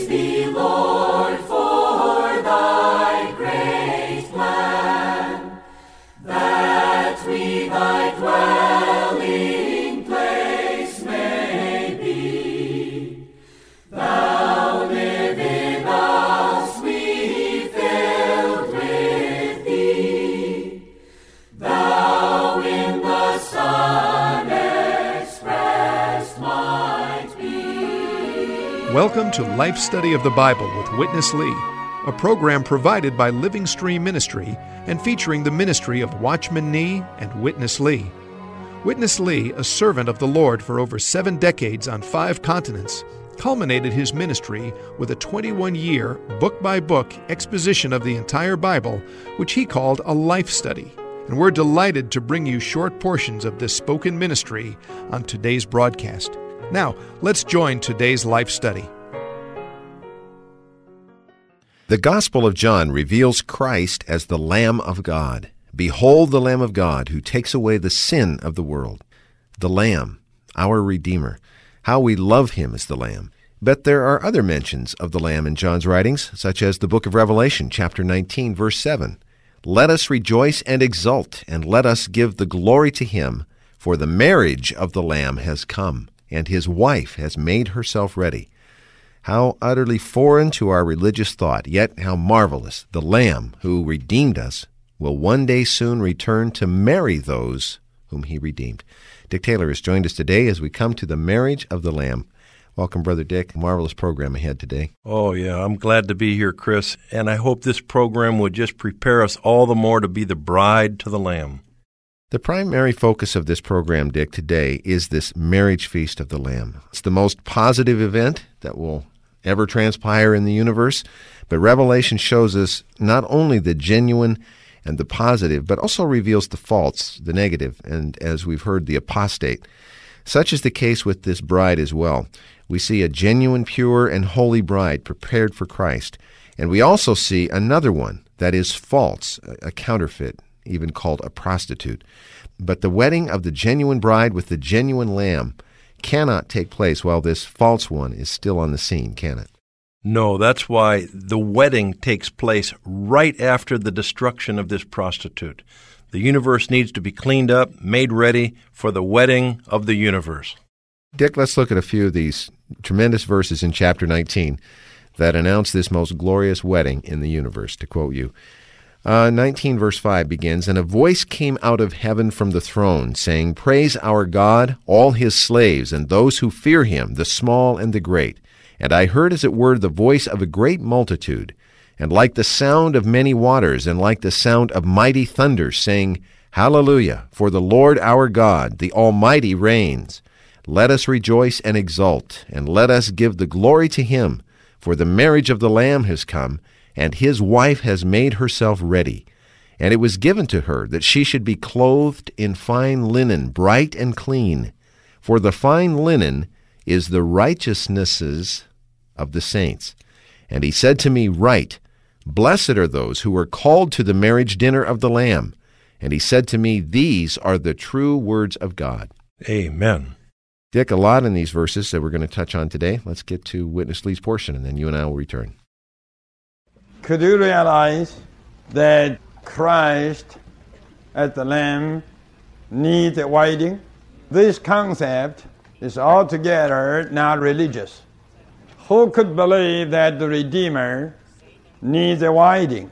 thee, Lord, for thy great plan, that we thy dwelling place may be. Thou live in us, we filled with thee. Thou in the Son expressed might be. Welcome to Life Study of the Bible with Witness Lee, a program provided by Living Stream Ministry and featuring the ministry of Watchman Nee and Witness Lee. Witness Lee, a servant of the Lord for over 7 decades on 5 continents, culminated his ministry with a 21-year, book-by-book exposition of the entire Bible, which he called a life study. And we're delighted to bring you short portions of this spoken ministry on today's broadcast. Now, let's join today's life study. The Gospel of John reveals Christ as the Lamb of God. Behold the Lamb of God who takes away the sin of the world. The Lamb, our Redeemer. How we love him as the Lamb. But there are other mentions of the Lamb in John's writings, such as the book of Revelation, chapter 19, verse 7. Let us rejoice and exult, and let us give the glory to him, for the marriage of the Lamb has come, and his wife has made herself ready. How utterly foreign to our religious thought, yet how marvelous. The Lamb who redeemed us will one day soon return to marry those whom he redeemed. Dick Taylor has joined us today as we come to the marriage of the Lamb. Welcome, Brother Dick. Marvelous program ahead today. Oh, yeah. I'm glad to be here, Chris. And I hope this program would just prepare us all the more to be the bride to the Lamb. The primary focus of this program, Dick, today is this marriage feast of the Lamb. It's the most positive event that will ever transpire in the universe. But Revelation shows us not only the genuine and the positive, but also reveals the false, the negative, and as we've heard, the apostate. Such is the case with this bride as well. We see a genuine, pure, and holy bride prepared for Christ. And we also see another one that is false, a counterfeit, even called a prostitute. But the wedding of the genuine bride with the genuine lamb cannot take place while this false one is still on the scene, can it? No, that's why the wedding takes place right after the destruction of this prostitute. The universe needs to be cleaned up, made ready for the wedding of the universe. Dick, let's look at a few of these tremendous verses in chapter 19 that announce this most glorious wedding in the universe, to quote you. 19 verse 5 begins, And a voice came out of heaven from the throne, saying, Praise our God, all his slaves, and those who fear him, the small and the great. And I heard as it were the voice of a great multitude, and like the sound of many waters, and like the sound of mighty thunder, saying, Hallelujah, for the Lord our God, the Almighty reigns. Let us rejoice and exult, and let us give the glory to him, for the marriage of the Lamb has come, and his wife has made herself ready. And it was given to her that she should be clothed in fine linen, bright and clean. For the fine linen is the righteousnesses of the saints. And he said to me, Write, Blessed are those who are called to the marriage dinner of the Lamb. And he said to me, These are the true words of God. Amen. Dick, a lot in these verses that we're going to touch on today. Let's get to Witness Lee's portion, and then you and I will return. Could you realize that Christ as the Lamb needs a wedding? This concept is altogether not religious. Who could believe that the Redeemer needs a wedding?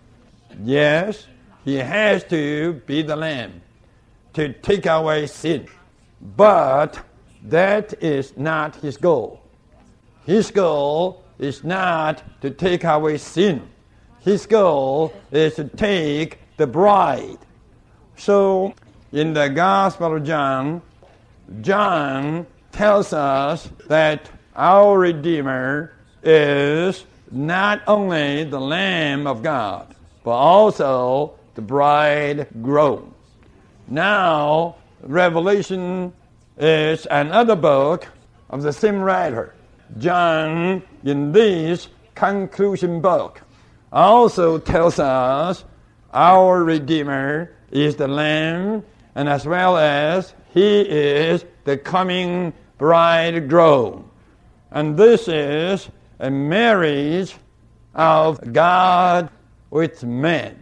Yes, he has to be the Lamb to take away sin. But that is not his goal. His goal is not to take away sin. His goal is to take the bride. So, in the Gospel of John, John tells us that our Redeemer is not only the Lamb of God, but also the bridegroom. Now, Revelation is another book of the same writer. John, in this conclusion book, also tells us our Redeemer is the Lamb, and as well as he is the coming bridegroom. And this is a marriage of God with man.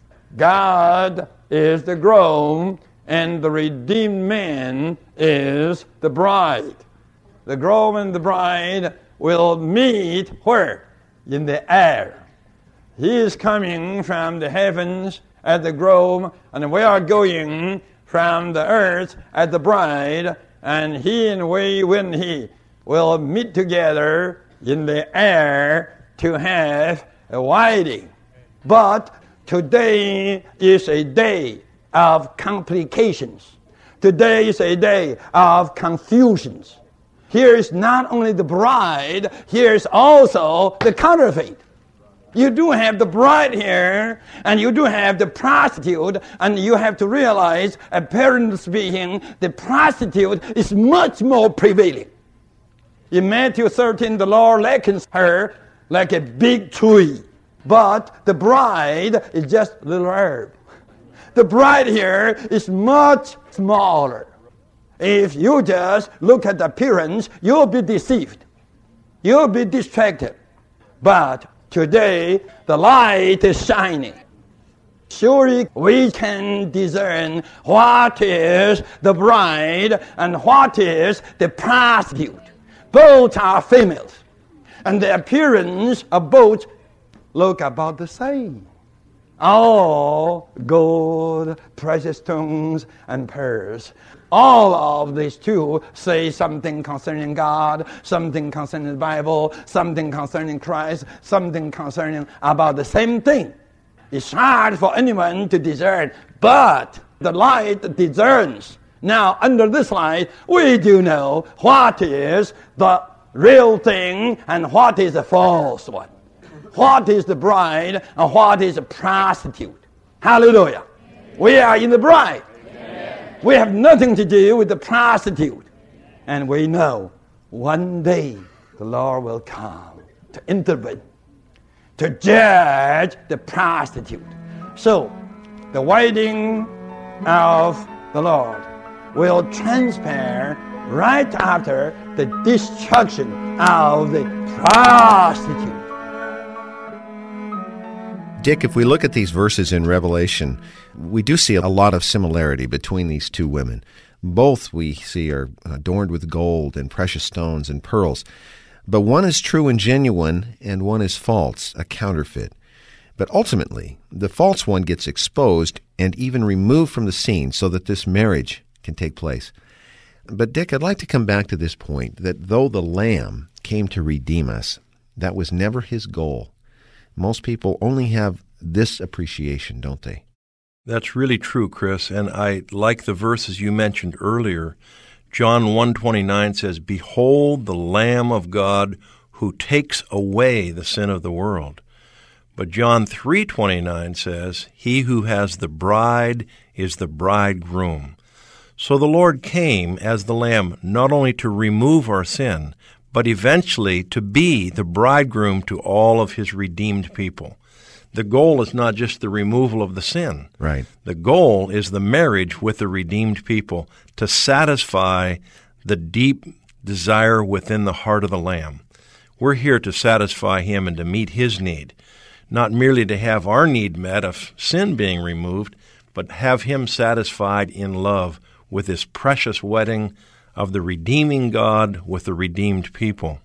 God is the groom, and the redeemed man is the bride. The groom and the bride will meet where? In the air. He is coming from the heavens as the groom, and we are going from the earth as the bride, and he and we, when he will meet together in the air to have a wedding. But today is a day of complications. Today is a day of confusions. Here is not only the bride, here is also the counterfeit. You do have the bride here, and you do have the prostitute, and you have to realize, apparently speaking, the prostitute is much more prevailing. In Matthew 13, the Lord likens her like a big tree, but the bride is just a little herb. The bride here is much smaller. If you just look at the appearance, you'll be deceived. You'll be distracted. But today, the light is shining. Surely we can discern what is the bride and what is the prostitute. Both are females. And the appearance of both look about the same. All gold, precious stones, and pearls. All of these two say something concerning God, something concerning the Bible, something concerning Christ, something concerning about the same thing. It's hard for anyone to discern, but the light discerns. Now, under this light, we do know what is the real thing and what is the false one. What is the bride and what is the prostitute. Hallelujah. We are in the bride. We have nothing to do with the prostitute. And we know one day the Lord will come to intervene, to judge the prostitute. So, the wedding of the Lord will transpire right after the destruction of the prostitute. Dick, if we look at these verses in Revelation, we do see a lot of similarity between these two women. Both we see are adorned with gold and precious stones and pearls. But one is true and genuine, and one is false, a counterfeit. But ultimately, the false one gets exposed and even removed from the scene so that this marriage can take place. But Dick, I'd like to come back to this point, that though the Lamb came to redeem us, that was never his goal. Most people only have this appreciation, don't they? That's really true, Chris, and I like the verses you mentioned earlier. John 1:29 says, "Behold the Lamb of God who takes away the sin of the world." But John 3:29 says, "He who has the bride is the bridegroom." So the Lord came as the Lamb not only to remove our sin, but eventually to be the bridegroom to all of his redeemed people. The goal is not just the removal of the sin. Right. The goal is the marriage with the redeemed people to satisfy the deep desire within the heart of the Lamb. We're here to satisfy him and to meet his need, not merely to have our need met of sin being removed, but have him satisfied in love with this precious wedding of the redeeming God with the redeemed people.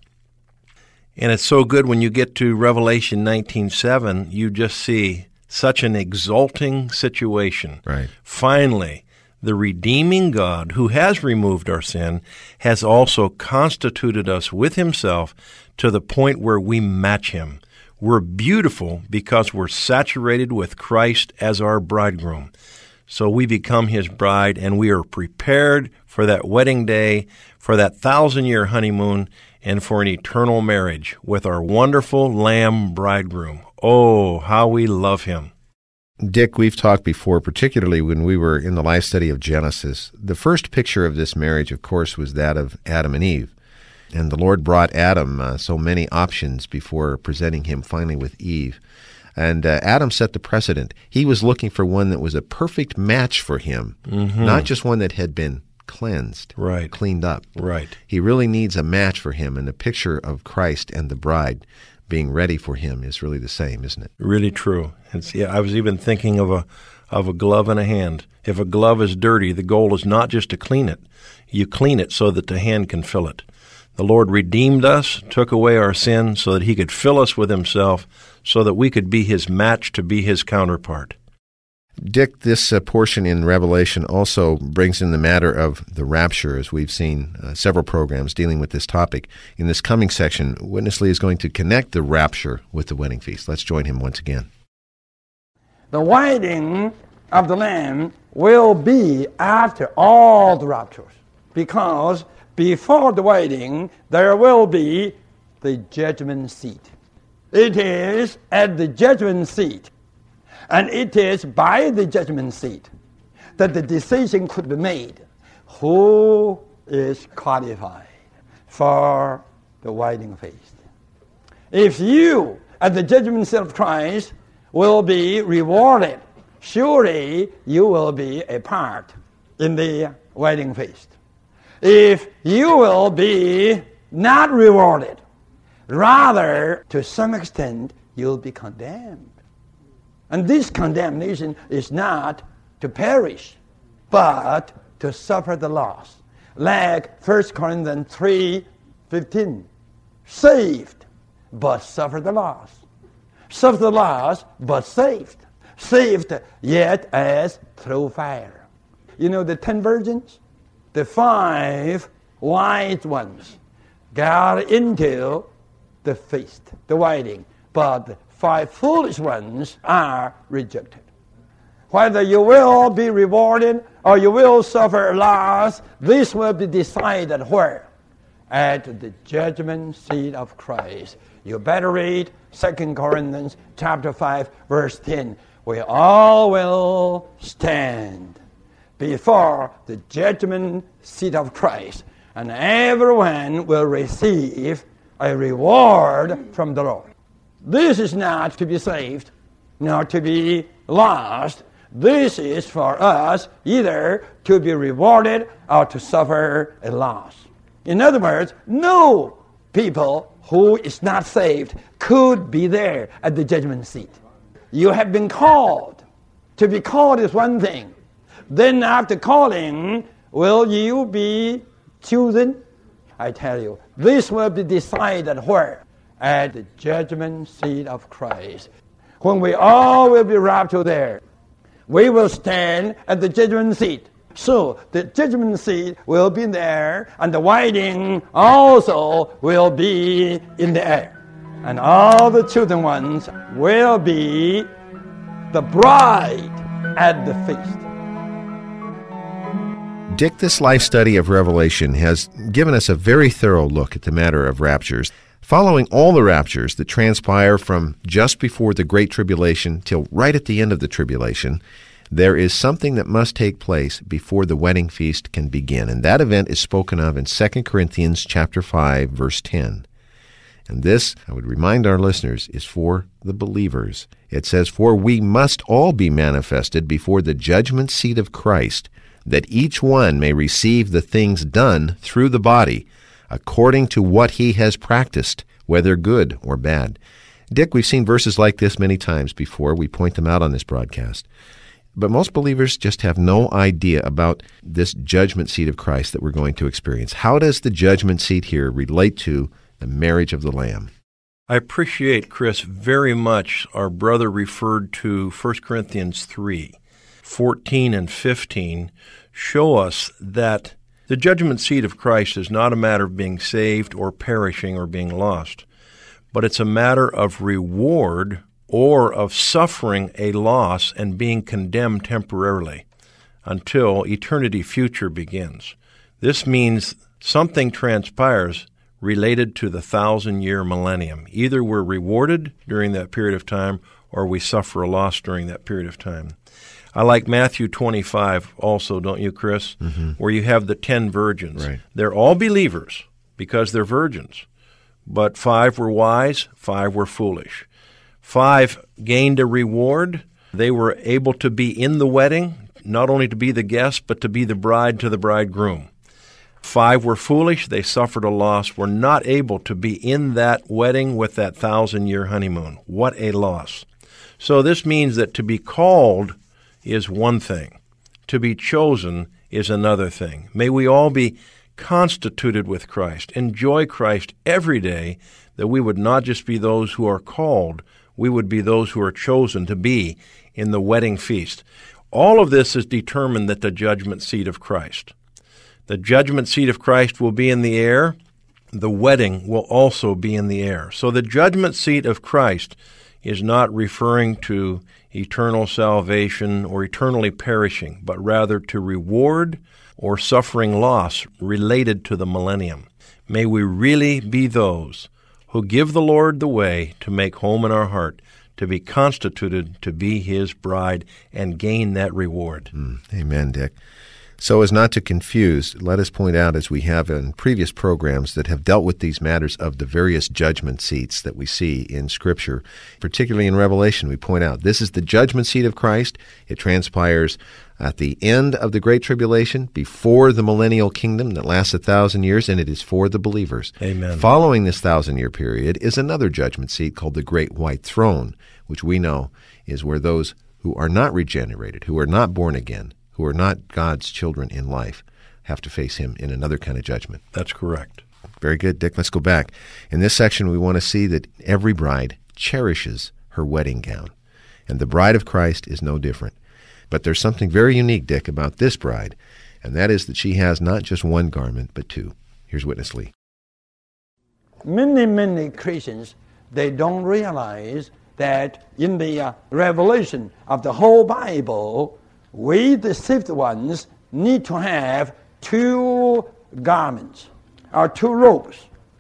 And it's so good when you get to Revelation 19:7, you just see such an exalting situation. Right. Finally, the redeeming God who has removed our sin has also constituted us with himself to the point where we match him. We're beautiful because we're saturated with Christ as our bridegroom. So we become his bride, and we are prepared for that wedding day, for that 1,000-year honeymoon, and for an eternal marriage with our wonderful Lamb bridegroom. Oh, how we love him. Dick, we've talked before, particularly when we were in the life study of Genesis. The first picture of this marriage, of course, was that of Adam and Eve. And the Lord brought Adam so many options before presenting him finally with Eve. And Adam set the precedent. He was looking for one that was a perfect match for him, not just one that had been cleansed, Right. cleaned up. Right. He really needs a match for him, and the picture of Christ and the bride being ready for him is really the same, isn't it? Really true. I was even thinking of a glove and a hand. If a glove is dirty, the goal is not just to clean it. You clean it so that the hand can fill it. The Lord redeemed us, took away our sin so that he could fill us with himself, so that we could be his match, to be his counterpart. Dick, this portion in Revelation also brings in the matter of the rapture, as we've seen several programs dealing with this topic. In this coming section, Witness Lee is going to connect the rapture with the wedding feast. Let's join him once again. The wedding of the Lamb will be after all the raptures, because before the wedding there will be the judgment seat. It is at the judgment seat, and it is by the judgment seat that the decision could be made who is qualified for the wedding feast. If you, at the judgment seat of Christ, will be rewarded, surely you will be a part in the wedding feast. If you will be not rewarded, rather, to some extent, you'll be condemned. And this condemnation is not to perish, but to suffer the loss. Like 1 Corinthians 3:15, saved, but suffer the loss. Suffer the loss, but saved. Saved, yet as through fire. You know the 10 virgins? The 5 wise ones got into the feast, the wedding, but the 5 foolish ones are rejected. Whether you will be rewarded or you will suffer loss, this will be decided where? At the judgment seat of Christ. You better read 2 Corinthians chapter 5, verse 10. We all will stand before the judgment seat of Christ, and everyone will receive a reward from the Lord. This is not to be saved, nor to be lost. This is for us either to be rewarded or to suffer a loss. In other words, no people who is not saved could be there at the judgment seat. You have been called. To be called is one thing. Then after calling, will you be chosen? I tell you, this will be decided where? At the judgment seat of Christ. When we all will be raptured there, we will stand at the judgment seat. So the judgment seat will be there, and the wedding also will be in the air. And all the chosen ones will be the bride at the feast. Dick, this life study of Revelation has given us a very thorough look at the matter of raptures. Following all the raptures that transpire from just before the Great Tribulation till right at the end of the tribulation, there is something that must take place before the wedding feast can begin, and that event is spoken of in 2 Corinthians chapter 5, verse 10. And this, I would remind our listeners, is for the believers. It says, "For we must all be manifested before the judgment seat of Christ, that each one may receive the things done through the body, according to what he has practiced, whether good or bad." Dick, we've seen verses like this many times before. We point them out on this broadcast. But most believers just have no idea about this judgment seat of Christ that we're going to experience. How does the judgment seat here relate to the marriage of the Lamb? I appreciate, Chris, very much our brother referred to 1 Corinthians 3, 14 and 15, show us that the judgment seat of Christ is not a matter of being saved or perishing or being lost, but it's a matter of reward or of suffering a loss and being condemned temporarily until eternity future begins. This means something transpires related to the 1,000-year millennium. Either we're rewarded during that period of time or we suffer a loss during that period of time. I like Matthew 25 also, don't you, Chris? Mm-hmm. Where you have the 10 virgins. Right. They're all believers because they're virgins. But 5 were wise, 5 were foolish. 5 gained a reward. They were able to be in the wedding, not only to be the guest, but to be the bride to the bridegroom. 5 were foolish. They suffered a loss, were not able to be in that wedding with that 1,000-year honeymoon. What a loss. So this means that to be called is one thing. To be chosen is another thing. May we all be constituted with Christ, enjoy Christ every day, that we would not just be those who are called, we would be those who are chosen to be in the wedding feast. All of this is determined at the judgment seat of Christ. The judgment seat of Christ will be in the air. The wedding will also be in the air. So the judgment seat of Christ is not referring to eternal salvation or eternally perishing, but rather to reward or suffering loss related to the millennium. May we really be those who give the Lord the way to make home in our heart, to be constituted to be His bride and gain that reward. Amen, Dick. So as not to confuse, let us point out, as we have in previous programs that have dealt with these matters of the various judgment seats that we see in Scripture, particularly in Revelation, we point out this is the judgment seat of Christ. It transpires at the end of the Great Tribulation, before the millennial kingdom that lasts 1,000 years, and it is for the believers. Amen. Following this 1,000-year period is another judgment seat called the Great White Throne, which we know is where those who are not regenerated, who are not born again, who are not God's children in life, have to face Him in another kind of judgment. That's correct. Very good, Dick. Let's go back. In this section, we want to see that every bride cherishes her wedding gown, and the bride of Christ is no different. But there's something very unique, Dick, about this bride, and that is that she has not just one garment, but two. Here's Witness Lee. Many Christians, they don't realize that in the revelation of the whole Bible, we, the saved ones, need to have two garments, or two robes.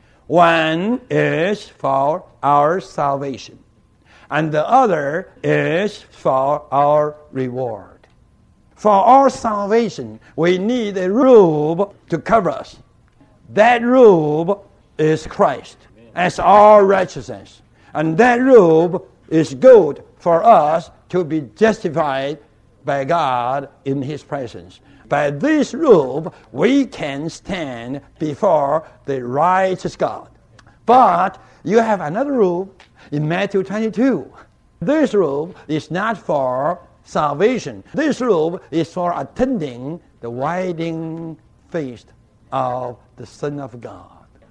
One is for our salvation, and the other is for our reward. For our salvation, we need a robe to cover us. That robe is Christ as our righteousness. And that robe is good for us to be justified by God in His presence. By this robe, we can stand before the righteous God. But you have another robe in Matthew 22. This robe is not for salvation. This robe is for attending the wedding feast of the Son of God.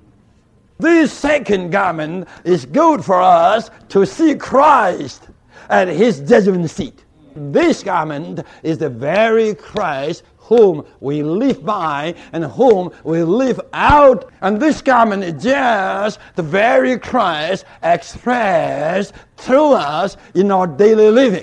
This second garment is good for us to see Christ at His judgment seat. This garment is the very Christ whom we live by and whom we live out. And this garment is just the very Christ expressed through us in our daily living.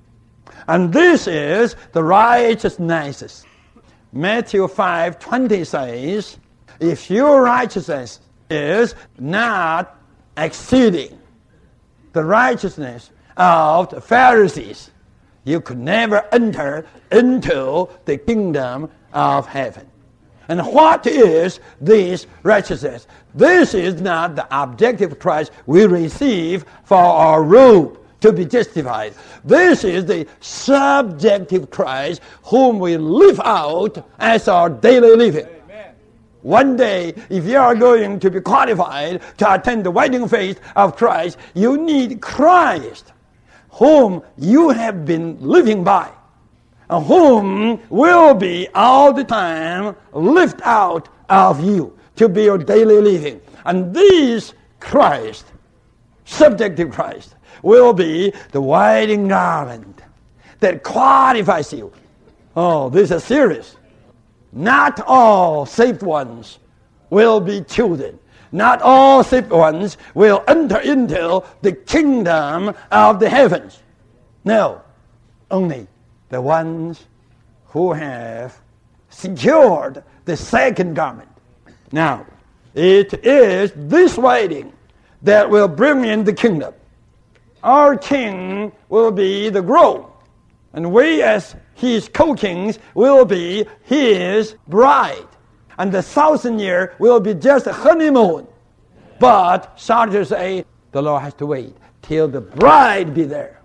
And this is the righteousness. Matthew 5:20 says, if your righteousness is not exceeding the righteousness of the Pharisees, you could never enter into the kingdom of heaven. And what is this righteousness? This is not the objective Christ we receive for our robe to be justified. This is the subjective Christ whom we live out as our daily living. Amen. One day, if you are going to be qualified to attend the wedding feast of Christ, you need Christ, whom you have been living by, and whom will be all the time lived out of you to be your daily living. And this Christ, subjective Christ, will be the wedding garment that qualifies you. Oh, this is serious. Not all saved ones will be children. Not all saved ones will enter into the kingdom of the heavens. No, only the ones who have secured the second garment. Now, it is this wedding that will bring in the kingdom. Our king will be the groom, and we as his co-kings will be his bride. And the 1,000 year will be just a honeymoon. But Sartre say the Lord has to wait till the bride be there.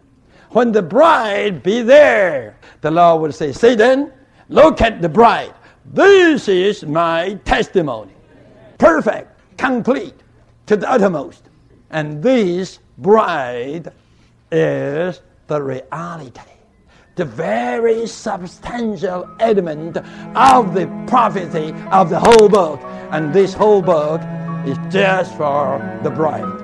When the bride be there, the Lord will say, Satan, look at the bride. This is my testimony. Perfect, complete, to the uttermost. And this bride is the reality, the very substantial element of the prophecy of the whole book. And this whole book is just for the bride.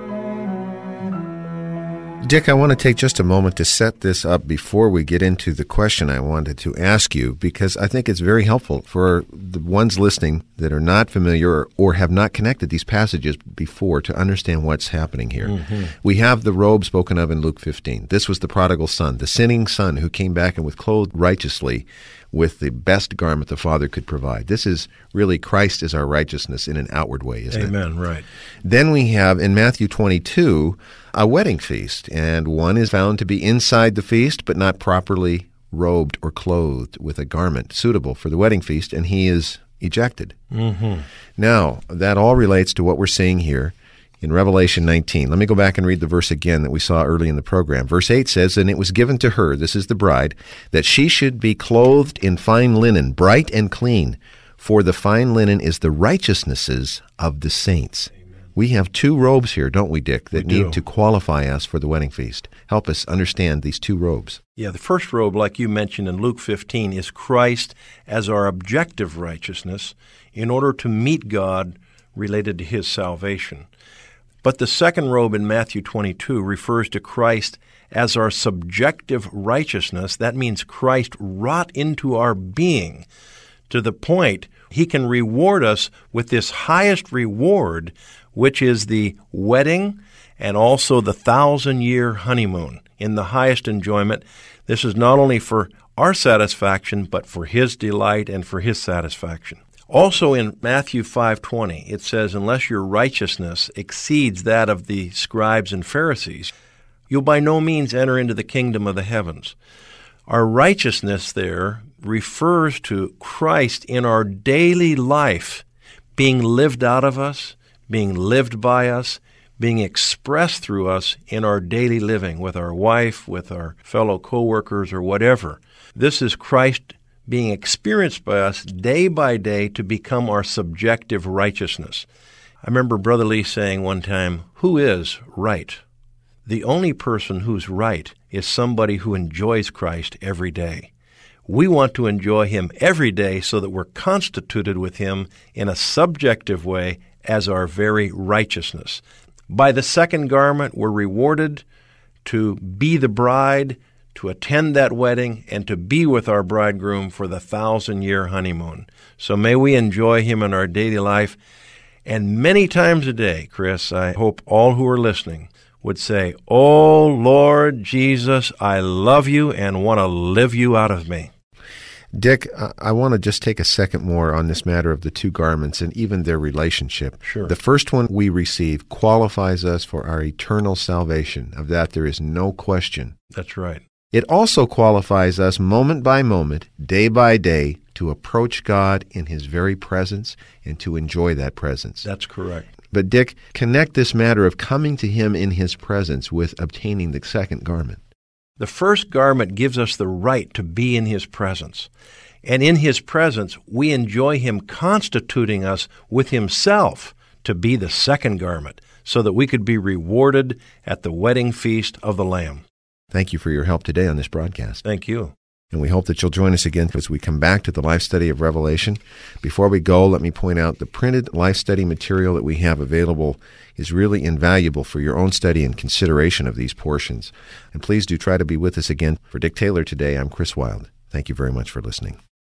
Dick, I want to take just a moment to set this up before we get into the question I wanted to ask you, because I think it's very helpful for the ones listening that are not familiar or have not connected these passages before to understand what's happening here. Mm-hmm. We have the robe spoken of in Luke 15. This was the prodigal son, the sinning son who came back and was clothed righteously with the best garment the Father could provide. This is really Christ is our righteousness in an outward way, isn't it? Amen, right. Then we have in Matthew 22 a wedding feast, and one is found to be inside the feast but not properly robed or clothed with a garment suitable for the wedding feast, and he is ejected. Mm-hmm. Now, that all relates to what we're seeing here in Revelation 19. Let me go back and read the verse again that we saw early in the program. Verse 8 says, And it was given to her, this is the bride, that she should be clothed in fine linen, bright and clean, for the fine linen is the righteousnesses of the saints. Amen. We have two robes here, don't we, Dick, that need to qualify us for the wedding feast. Help us understand these two robes. Yeah, the first robe, like you mentioned in Luke 15, is Christ as our objective righteousness in order to meet God related to his salvation. But the second robe in Matthew 22 refers to Christ as our subjective righteousness. That means Christ wrought into our being to the point he can reward us with this highest reward, which is the wedding and also the 1,000-year honeymoon in the highest enjoyment. This is not only for our satisfaction, but for his delight and for his satisfaction. Also in Matthew 5:20, it says, Unless your righteousness exceeds that of the scribes and Pharisees, you'll by no means enter into the kingdom of the heavens. Our righteousness there refers to Christ in our daily life being lived out of us, being lived by us, being expressed through us in our daily living with our wife, with our fellow co-workers, or whatever. This is Christ being experienced by us day by day to become our subjective righteousness. I remember Brother Lee saying one time, who is right? The only person who's right is somebody who enjoys Christ every day. We want to enjoy him every day so that we're constituted with him in a subjective way as our very righteousness. By the second garment, we're rewarded to be the bride, to attend that wedding, and to be with our bridegroom for the 1,000-year honeymoon. So may we enjoy him in our daily life. And many times a day, Chris, I hope all who are listening would say, Oh, Lord Jesus, I love you and want to live you out of me. Dick, I want to just take a second more on this matter of the two garments and even their relationship. Sure. The first one we receive qualifies us for our eternal salvation. Of that, there is no question. That's right. It also qualifies us moment by moment, day by day, to approach God in his very presence and to enjoy that presence. That's correct. But Dick, connect this matter of coming to him in his presence with obtaining the second garment. The first garment gives us the right to be in his presence. And in his presence, we enjoy him constituting us with himself to be the second garment so that we could be rewarded at the wedding feast of the Lamb. Thank you for your help today on this broadcast. Thank you. And we hope that you'll join us again as we come back to the life study of Revelation. Before we go, let me point out the printed life study material that we have available is really invaluable for your own study and consideration of these portions. And please do try to be with us again. For Dick Taylor today, I'm Chris Wilde. Thank you very much for listening.